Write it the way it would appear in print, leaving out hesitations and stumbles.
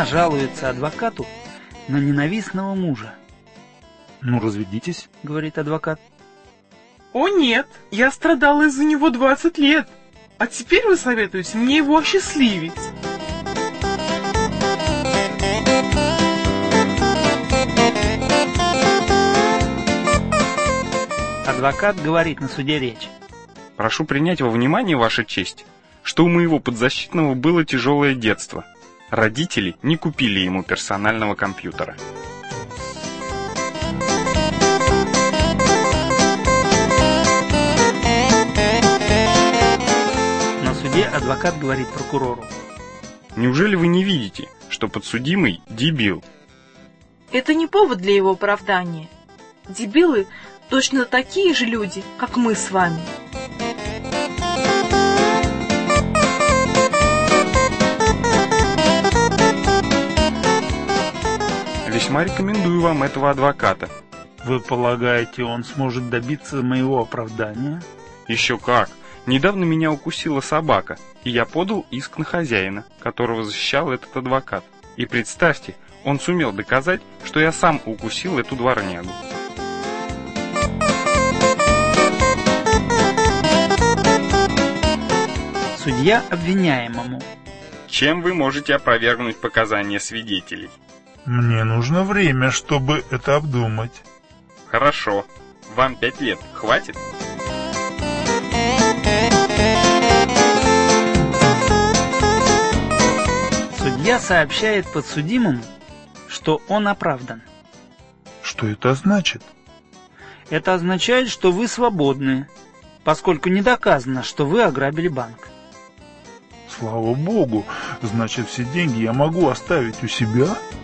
жалуется адвокату на ненавистного мужа. Ну, разведитесь, говорит адвокат. О нет, я страдала из-за него 20 лет. А теперь вы советуете мне его осчастливить. Адвокат говорит на суде речь. Прошу принять во внимание, Ваша честь, что у моего подзащитного было тяжелое детство. Родители не купили ему персонального компьютера. На суде адвокат говорит прокурору. Неужели вы не видите, что подсудимый дебил? Это не повод для его оправдания. Дебилы точно такие же люди, как мы с вами. Весьма рекомендую вам этого адвоката. Вы полагаете, он сможет добиться моего оправдания? Еще как. Недавно меня укусила собака, и я подал иск на хозяина, которого защищал этот адвокат. И представьте, он сумел доказать, что я сам укусил эту дворнягу. Судья обвиняемому. Чем вы можете опровергнуть показания свидетелей? Мне нужно время, чтобы это обдумать. Хорошо. Вам 5 лет. Хватит? Судья сообщает подсудимому, что он оправдан. Что это значит? Это означает, что вы свободны, поскольку не доказано, что вы ограбили банк. Слава богу, значит, все деньги я могу оставить у себя?